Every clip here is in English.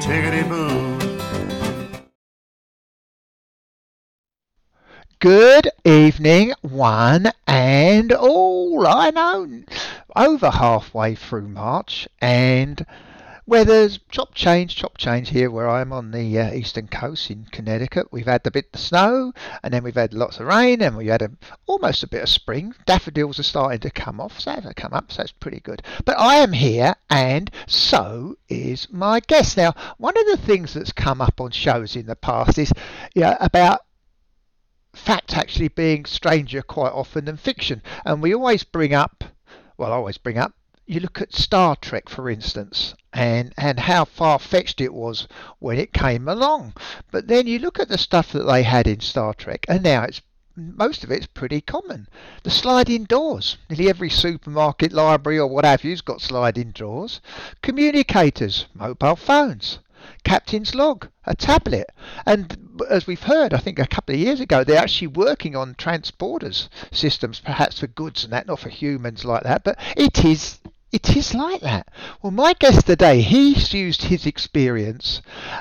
Chickadee-boo. Good evening, one and all. I know, over halfway through March, and weather's chop change here where I'm on the eastern coast in Connecticut. We've had a bit of snow, and then we've had lots of rain, and we had almost a bit of spring. Daffodils are starting to come off, so they've come up, so it's pretty good. But I am here, and so is my guest. Now, one of the things that's come up on shows in the past is about fact actually being stranger quite often than fiction. And we always bring up, well, I always bring up, you look at Star Trek, for instance, and how far-fetched it was when it came along. But then you look at the stuff that they had in Star Trek, and now most of it's pretty common. The sliding doors. Nearly every supermarket, library, or what have you's got sliding doors. Communicators, mobile phones. Captain's log, a tablet. And as we've heard, I think a couple of years ago, they're actually working on transporters systems, perhaps for goods and that, not for humans like that, but it is like that. Well, my guest today, he's used his experience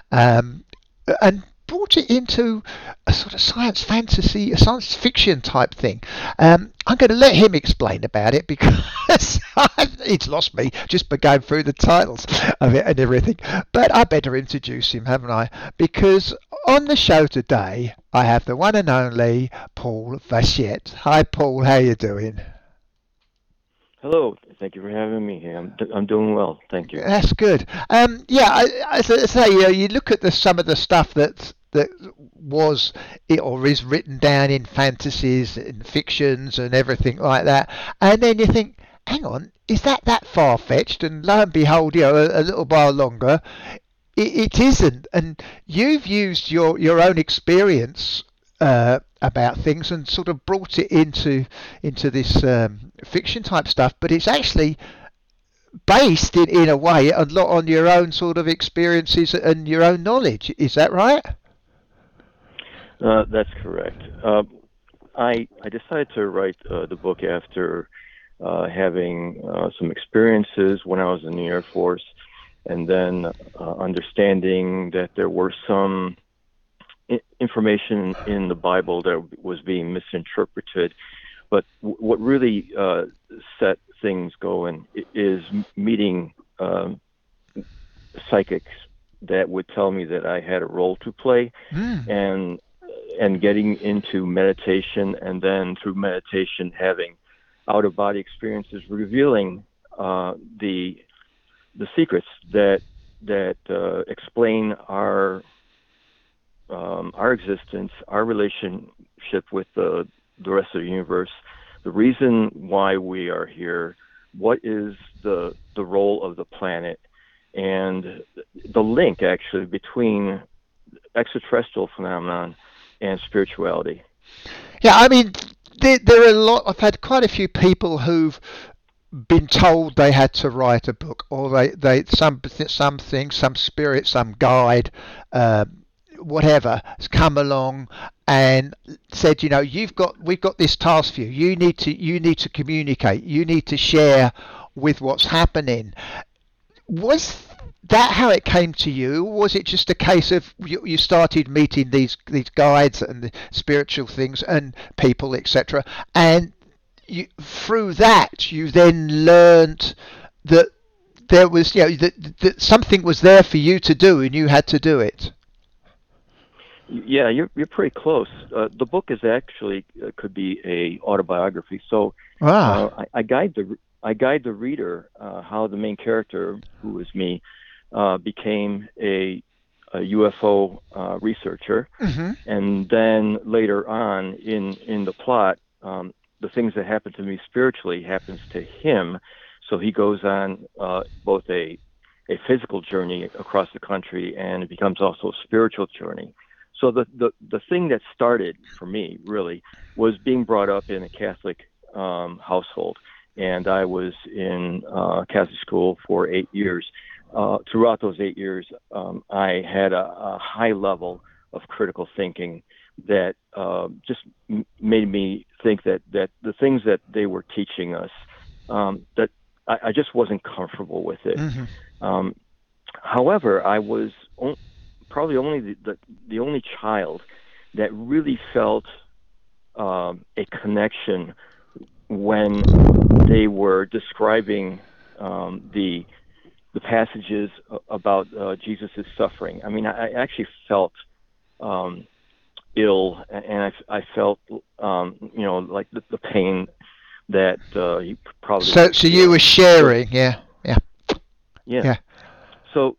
and brought it into a sort of science fantasy, a science fiction type thing. I'm going to let him explain about it because it's lost me just by going through the titles of it and everything. But I better introduce him, haven't I? Because on the show today, I have the one and only Paul Vachette. Hi, Paul. How you doing? Hello. Thank you for having me here. I'm doing well. Thank you. That's good. As I say, you look at some of the stuff that was it or is written down in fantasies and fictions and everything like that, and then you think, hang on, is that far fetched? And lo and behold, a little while longer, it isn't. And you've used your own experience about things and sort of brought it into this fiction type stuff, but it's actually based in a way a lot on your own sort of experiences and your own knowledge. Is that right? That's correct. I decided to write the book after having some experiences when I was in the Air Force, and then understanding that there were some information in the Bible that was being misinterpreted. But what really set things going is meeting psychics that would tell me that I had a role to play, and getting into meditation, and then through meditation having out-of-body experiences revealing the secrets that explain our existence, our relationship with the rest of the universe, the reason why we are here, what is the role of the planet, and the link actually between extraterrestrial phenomenon and spirituality. Yeah, I mean, there are a lot. I've had quite a few people who've been told they had to write a book, or they something, some spirit, some guide, whatever, has come along and said, we've got this task for you. You need to communicate. You need to share with what's happening. Was that how it came to you? Was it just a case of you started meeting these guides and the spiritual things and people, etc., and through that you then learned that there was, that something was there for you to do and you had to do it? Yeah, you're pretty close. The book is actually could be a autobiography. So I guide the reader how the main character, who is me, became a UFO researcher, and then later on in the plot, the things that happen to me spiritually happens to him. So he goes on both a physical journey across the country, and it becomes also a spiritual journey. So the thing that started for me really was being brought up in a Catholic household, and I was in Catholic school for 8 years. Throughout those 8 years, I had a high level of critical thinking that just made me think that the things that they were teaching us, that I just wasn't comfortable with it. However, I was probably only the only child that really felt a connection when they were describing the passages about Jesus' suffering. I mean, I actually felt ill, and I felt like the pain that he probably. So you were sharing, yeah. So,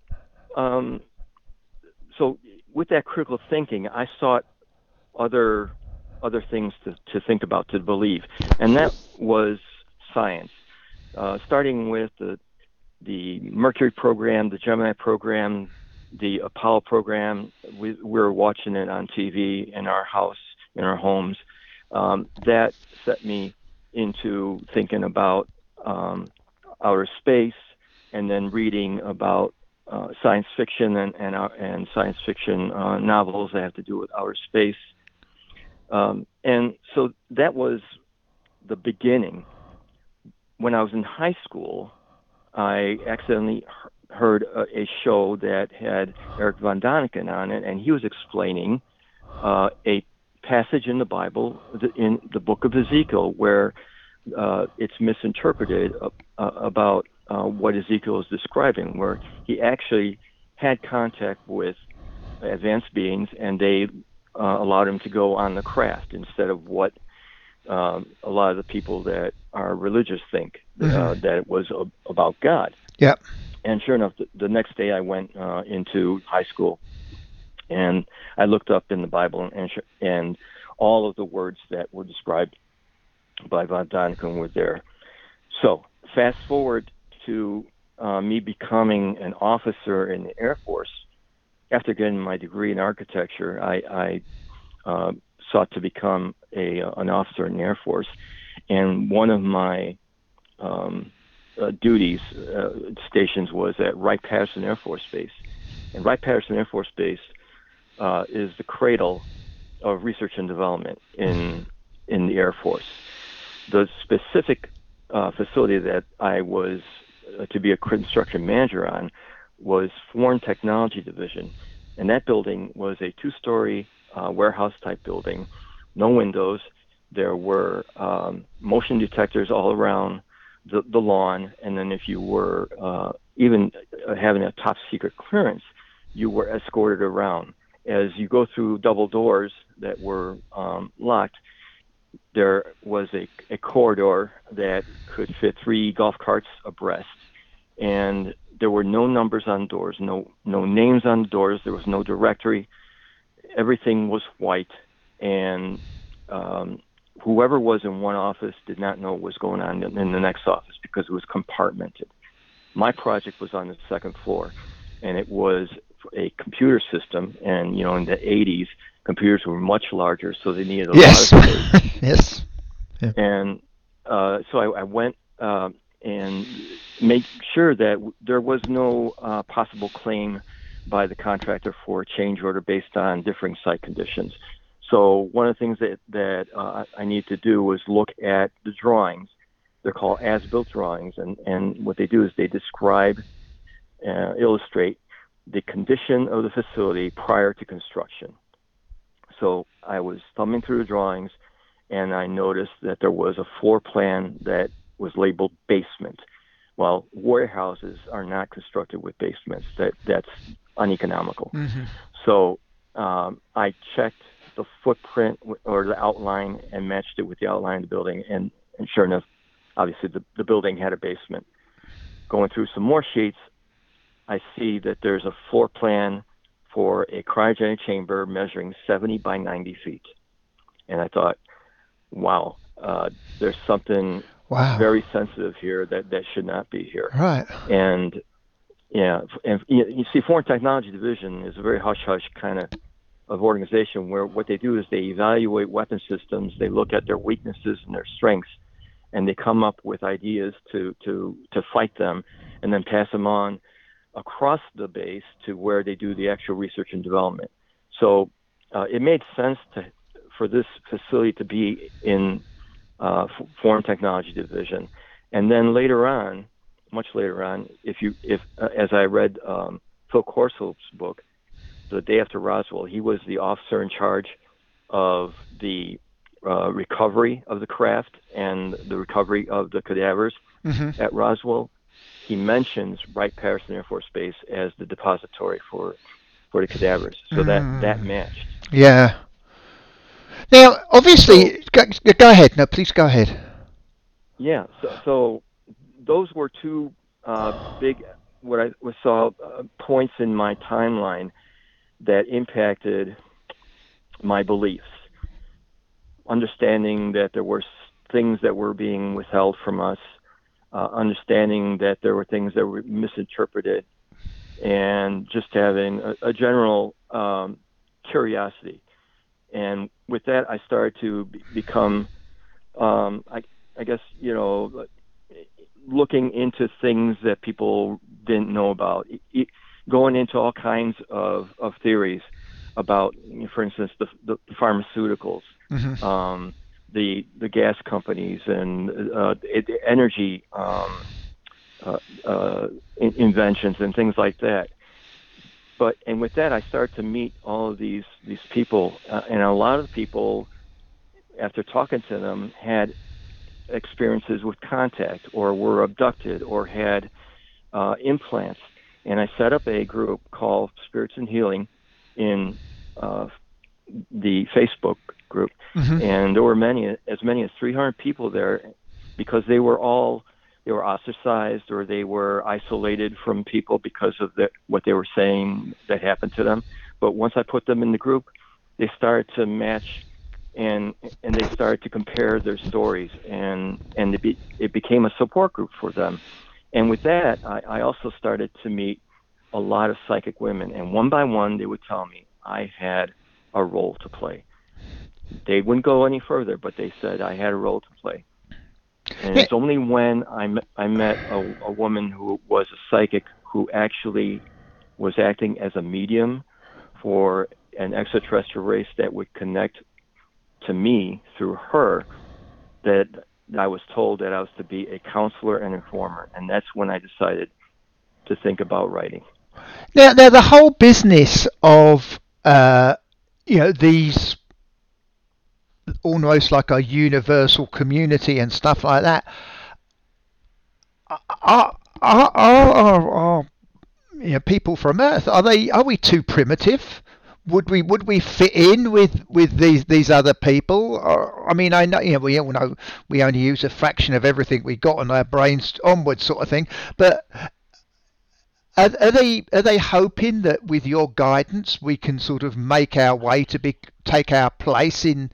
so with that critical thinking, I sought other things to think about, to believe, and that was science. Starting with the Mercury program, the Gemini program, the Apollo program. We were watching it on TV in our house, in our homes. That set me into thinking about outer space, and then reading about science fiction and science fiction novels that have to do with outer space. And so that was the beginning. When I was in high school, I accidentally heard a show that had Eric von Daniken on it, and he was explaining a passage in the Bible, in the book of Ezekiel, where it's misinterpreted about what Ezekiel is describing, where he actually had contact with advanced beings, and they allowed him to go on the craft instead of what a lot of the people that are religious think, that it was about God. Yep. And sure enough, the next day I went into high school, and I looked up in the Bible, and all of the words that were described by von Daniken were there. So fast forward to me becoming an officer in the Air Force. After getting my degree in architecture, I sought to become an officer in the Air Force, and one of my duties stations was at Wright-Patterson Air Force Base. And Wright-Patterson Air Force Base is the cradle of research and development in the Air Force. The specific facility that I was to be a construction manager on was Foreign Technology Division, and that building was a 2-story warehouse-type building, no windows. There were motion detectors all around the lawn, and then if you were even having a top-secret clearance, you were escorted around. As you go through double doors that were locked, there was a corridor that could fit 3 golf carts abreast, and there were no numbers on doors, no names on the doors. There was no directory. Everything was white, and whoever was in one office did not know what was going on in the next office because it was compartmented. My project was on the 2nd floor, and it was a computer system, and in the 80s, computers were much larger, so they needed a lot of space. Yes. Yeah. And so I went and made sure that there was no possible claim by the contractor for a change order based on differing site conditions. So one of the things that I need to do was look at the drawings. They're called as-built drawings, and what they do is they describe, illustrate the condition of the facility prior to construction. So I was thumbing through the drawings, and I noticed that there was a floor plan that was labeled basement. Well, warehouses are not constructed with basements. That's uneconomical. Mm-hmm. So I checked the footprint or the outline and matched it with the outline of the building, and sure enough, obviously the building had a basement. Going through some more sheets, I see that there's a floor plan for a cryogenic chamber measuring 70 by 90 feet. And I thought, wow, there's something very sensitive here that should not be here. Right. And you see, Foreign Technology Division is a very hush-hush kind of organization where what they do is they evaluate weapon systems, they look at their weaknesses and their strengths, and they come up with ideas to fight them, and then pass them on across the base to where they do the actual research and development. So it made sense for this facility to be in Foreign Technology Division. And then later on, much later on, if as I read Phil Corso's book, The Day After Roswell. He was the officer in charge of the recovery of the craft and the recovery of the cadavers at Roswell. He mentions Wright-Patterson Air Force Base as the depository for the cadavers, so that matched. Yeah. Now, obviously, go ahead. No, please go ahead. Yeah. So those were two big, what I saw, points in my timeline that impacted my beliefs. Understanding that there were things that were being withheld from us, understanding that there were things that were misinterpreted, and just having a general curiosity. And with that, I started to become, I guess, looking into things that people didn't know about, going into all kinds of theories about, for instance, the pharmaceuticals, the gas companies, and the energy inventions and things like that. And with that, I started to meet all of these people, and a lot of people, after talking to them, had experiences with contact, or were abducted, or had implants. And I set up a group called Spirits and Healing in the Facebook group, and there were as many as 300 people there, because they were ostracized, or they were isolated from people because of what they were saying that happened to them. But once I put them in the group, they started to match, and they started to compare their stories, and it became a support group for them. And with that, I also started to meet a lot of psychic women, and one by one, they would tell me I had a role to play. They wouldn't go any further, but they said I had a role to play. And it's only when I met a woman who was a psychic, who actually was acting as a medium for an extraterrestrial race that would connect to me through her, that I was told that I was to be a counselor and informer. And that's when I decided to think about writing. Now the whole business of these, almost like a universal community and stuff like that, are people from Earth, are we too primitive? Would we fit in with these other people? Or, I mean, I know, we all know we only use a fraction of everything we got on our brains onwards, sort of thing. But are they hoping that with your guidance we can sort of make our way to take our place in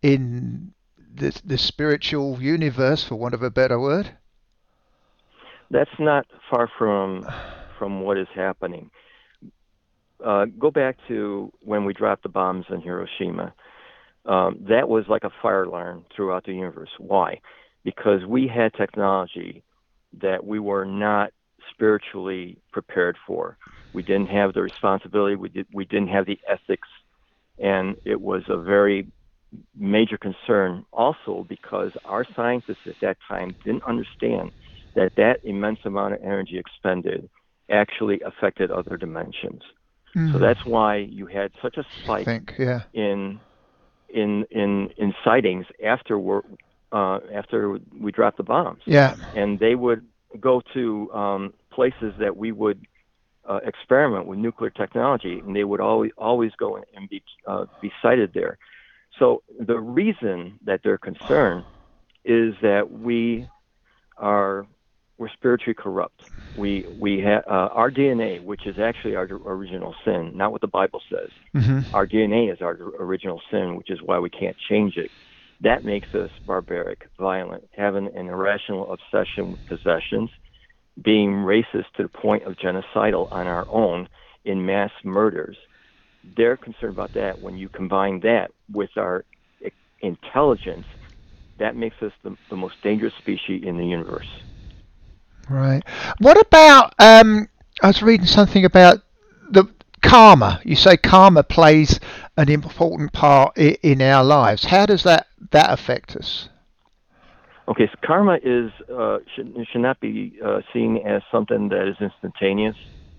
the spiritual universe, for want of a better word? That's not far from what is happening. Go back to when we dropped the bombs in Hiroshima. That was like a fire alarm throughout the universe. Why? Because we had technology that we were not spiritually prepared for. We didn't have the responsibility. We didn't have the ethics, and it was a very major concern. Also, because our scientists at that time didn't understand that immense amount of energy expended actually affected other dimensions. So that's why you had such a spike in sightings after we dropped the bombs. Yeah. And they would go to places that we would experiment with nuclear technology, and they would always go and be sighted there. So the reason that they're concerned is that we're spiritually corrupt. We have our DNA, which is actually our original sin, not what the Bible says. Our DNA is our original sin, which is why we can't change it. That makes us barbaric, violent, having an irrational obsession with possessions, being racist to the point of genocidal on our own in mass murders. They're concerned about that. When you combine that with our intelligence, that makes us the most dangerous species in the universe. Right. What about, I was reading something about the karma. You say karma plays an important part in our lives. How does that affect us? Okay, so karma should not be seen as something that is instantaneous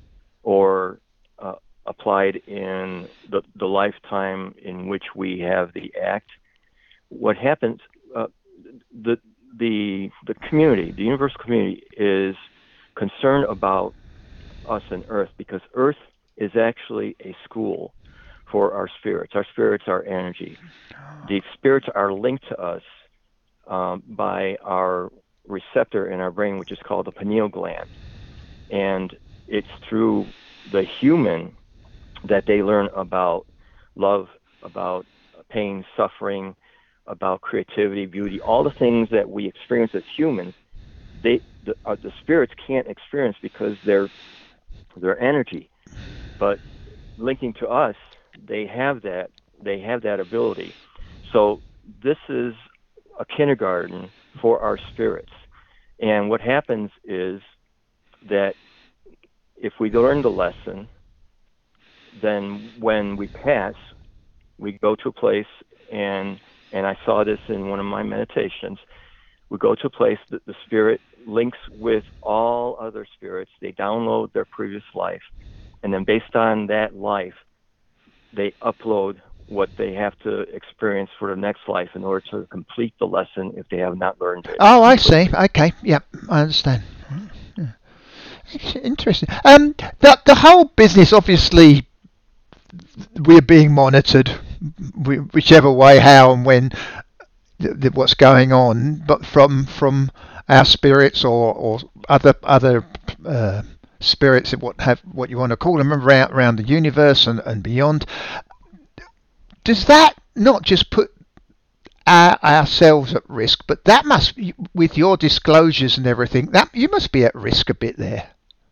or applied in the lifetime in which we have the act. What happens? The community, the universal community, is concerned about us and Earth, because Earth is actually a school for our spirits. Our spirits are energy. The spirits are linked to us by our receptor in our brain, which is called the pineal gland. And it's through the human that they learn about love, about pain, suffering, about creativity, beauty, all the things that we experience as humans. The spirits can't experience because they're energy, but linking to us, they have that ability. So this is a kindergarten for our spirits. And what happens is that if we learn the lesson, then when we pass, we go to a place, and I saw this in one of my meditations. We go to a place that the spirit links with all other spirits. They download their previous life, and then based on that life, they upload what they have to experience for the next life in order to complete the lesson if they have not learned it. Oh, I see. Okay. Yep, I understand. Yeah. Interesting. The whole business, obviously, we're being monitored, whichever way, how and when, what's going on, but from our spirits or other spirits, what you want to call them, around the universe and beyond. Does that not just put ourselves at risk, but that must, with your disclosures and everything, that you must be at risk a bit there?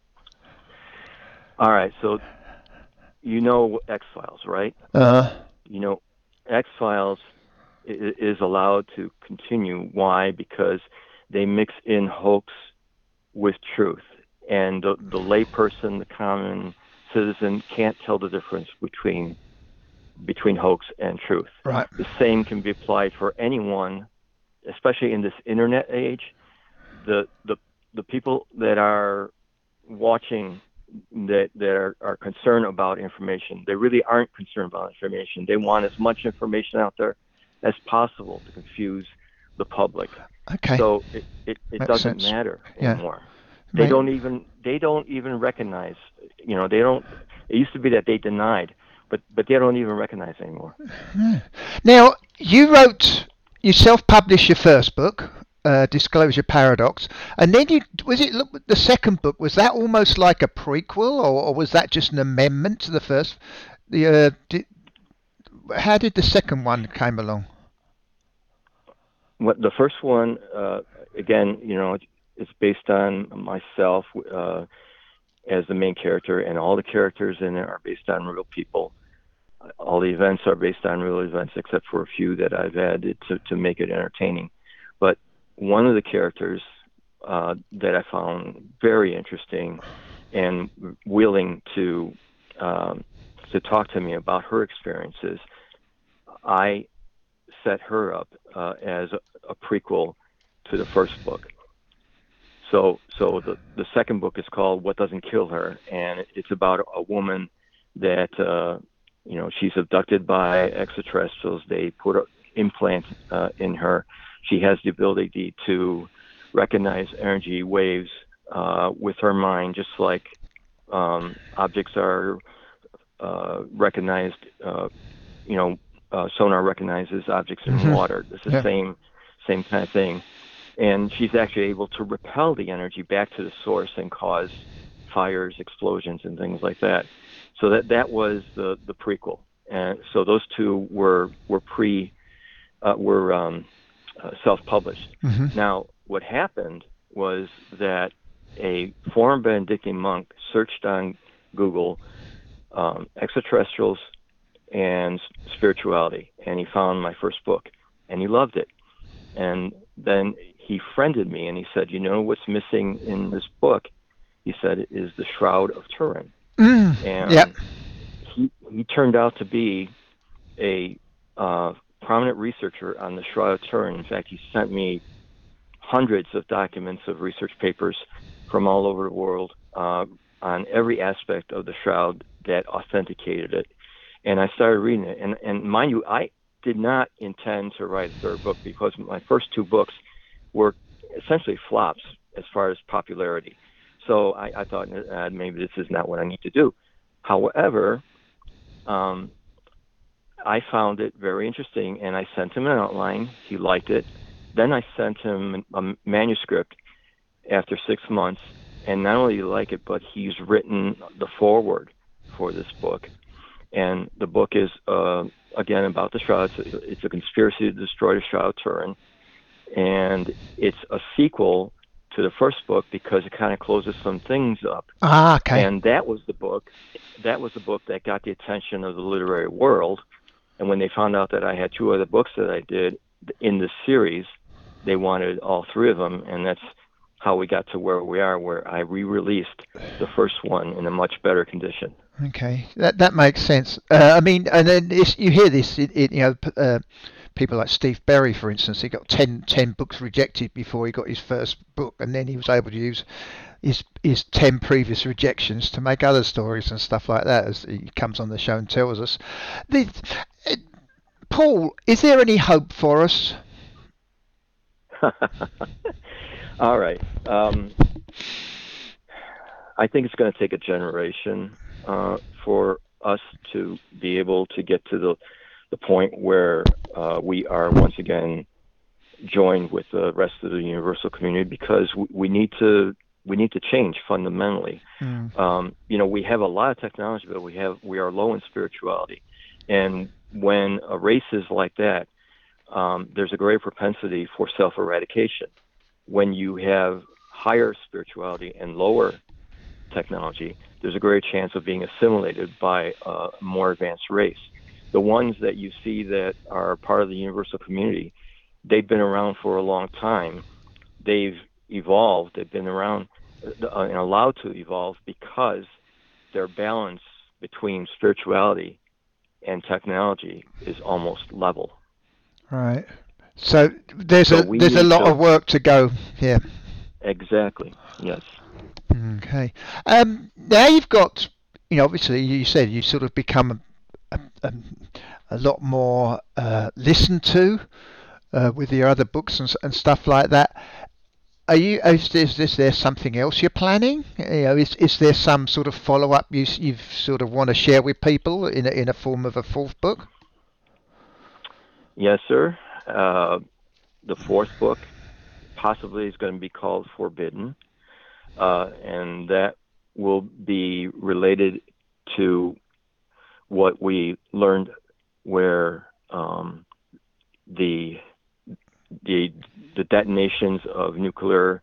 All right, so you know X-Files, right? You know, X-Files is allowed to continue. Why? Because they mix in hoax with truth, and the layperson, the common citizen, can't tell the difference between hoax and truth. Right. The same can be applied for anyone, especially in this internet age. The people that are watching, that are concerned about information, they really aren't concerned about information. They want as much information out there as possible to confuse the public. Okay. So it doesn't matter anymore. Yeah. They don't even recognize. They don't. It used to be that they denied, but they don't even recognize anymore. Now, you self-published your first book, Disclosure Paradox, and then the second book, was that almost like a prequel, or was that just an amendment to the first? How did the second one came along? The first one, again, it's based on myself as the main character, and all the characters in it are based on real people. All the events are based on real events, except for a few that I've added to make it entertaining. But one of the characters that I found very interesting and willing to talk to me about her experiences, I set her up as a prequel to the first book. So the second book is called What Doesn't Kill Her, and it's about a woman that she's abducted by extraterrestrials. They put implants in her. She has the ability to recognize energy waves with her mind, just like objects are recognized. Sonar recognizes objects in water. It's the same kind of thing. And she's actually able to repel the energy back to the source and cause fires, explosions, and things like that. So that was the prequel. And so those two were self-published. Mm-hmm. Now, what happened was that a former Benedictine monk searched on Google extraterrestrials and spirituality, and he found my first book, and he loved it. And then he friended me, and he said, what's missing in this book, he said, is the Shroud of Turin. And yep. He turned out to be a prominent researcher on the Shroud of Turin. In fact, he sent me hundreds of documents of research papers from all over the world on every aspect of the shroud that authenticated it. And I started reading it. And mind you, I did not intend to write a third book because my first two books were essentially flops as far as popularity. So I thought maybe this is not what I need to do. However, I found it very interesting, and I sent him an outline. He liked it. Then I sent him a manuscript after 6 months, and not only did he like it, but he's written the foreword for this book. And the book is, again, about the Shroud. It's a conspiracy to destroy the Shroud of Turin, and it's a sequel to the first book because it kind of closes some things up. Okay. And that was the book that got the attention of the literary world. And when they found out that I had two other books that I did in the series, they wanted all three of them, and that's how we got to where we are, where I re-released the first one in a much better condition. Okay, that makes sense. I mean, and then you hear this, people like Steve Berry, for instance, he got 10 books rejected before he got his first book, and then he was able to use his 10 previous rejections to make other stories and stuff like that, as he comes on the show and tells us. Paul, is there any hope for us? All right. I think it's going to take a generation for us to be able to get to the point where we are once again joined with the rest of the universal community, because we need to change fundamentally. We have a lot of technology, but we are low in spirituality, and when a race is like that, there's a great propensity for self-eradication. When you have higher spirituality and lower technology, there's a great chance of being assimilated by a more advanced race. The ones that you see that are part of the universal community, they've been around for a long time. They've evolved. They've been around and allowed to evolve because their balance between spirituality and technology is almost level. Right. So there's a lot of work to go here. Exactly. Yes. Okay. Now you've got, obviously you said you sort of become a lot more listened to with your other books and stuff like that. Is there something else you're planning? Is there some sort of follow up you sort of want to share with people in a form of a fourth book? Yes, sir. The fourth book possibly is going to be called Forbidden, and that will be related to what we learned, where the detonations of nuclear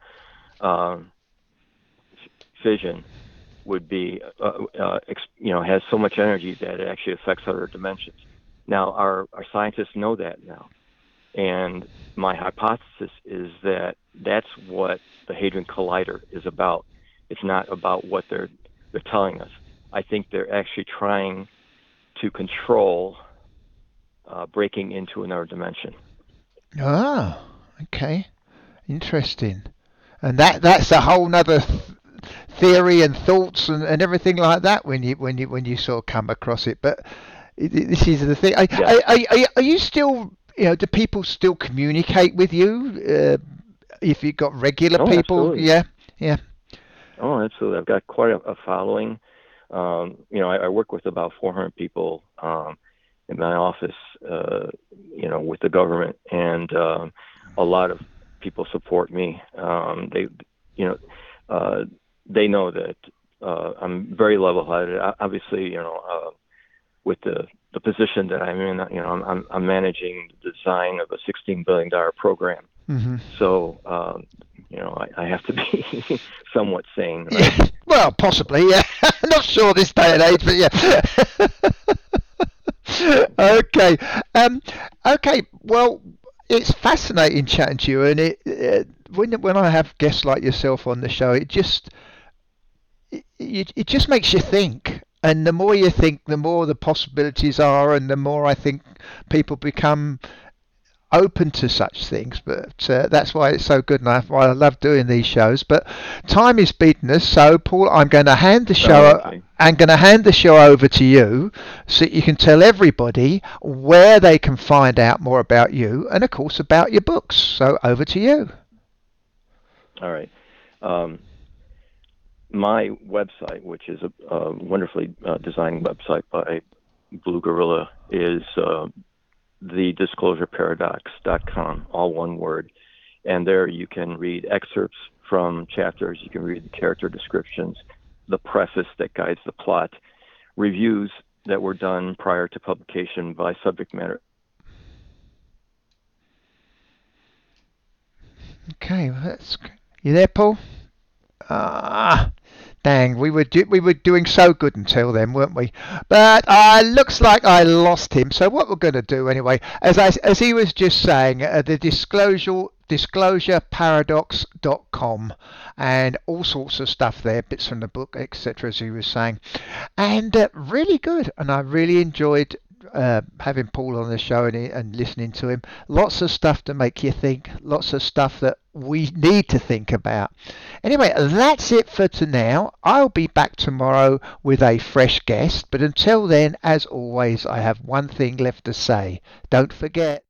fission would be, has so much energy that it actually affects other dimensions. Now, our scientists know that now. And my hypothesis is that that's what the Hadron Collider is about. It's not about what they're telling us. I think they're actually trying to control breaking into another dimension. Ah, okay, interesting. And that's a whole nother theory and thoughts and everything like that when you sort of come across it. But this is the thing. Are you still? Do people still communicate with you if you've got regular people? Absolutely. Yeah. Oh, absolutely. I've got quite a following. I work with about 400 people in my office, with the government, and a lot of people support me. They know that I'm very level-headed. Obviously, with the position that I'm in, I'm managing the design of a $16 billion program. Mm-hmm. So, I have to be somewhat sane, right? Yeah. Well, possibly, yeah. Not sure this day and age, but yeah. Okay. Okay. Well, it's fascinating chatting to you, and when I have guests like yourself on the show, it just makes you think. And the more you think, the more the possibilities are, and the more I think people become open to such things, but that's why it's so good, and why I love doing these shows. But time is beating us, so Paul, I'm going to hand the show. Okay. I'm going to hand the show over to you, so you can tell everybody where they can find out more about you, and of course about your books. So over to you. All right. My website, which is a wonderfully designed website by Blue Gorilla, is thedisclosureparadox.com, all one word. And there you can read excerpts from chapters, you can read the character descriptions, the preface that guides the plot, reviews that were done prior to publication by subject matter. Okay, you there, Paul? Dang, we were doing so good until then, weren't we? But looks like I lost him. So what we're going to do anyway, as he was just saying, the disclosureparadox.com, and all sorts of stuff there, bits from the book, etc. As he was saying, and really good. And I really enjoyed having Paul on the show and listening to him. Lots of stuff to make you think. Lots of stuff that we need to think about. Anyway, that's it for now. I'll be back tomorrow with a fresh guest. But until then, as always, I have one thing left to say. Don't forget.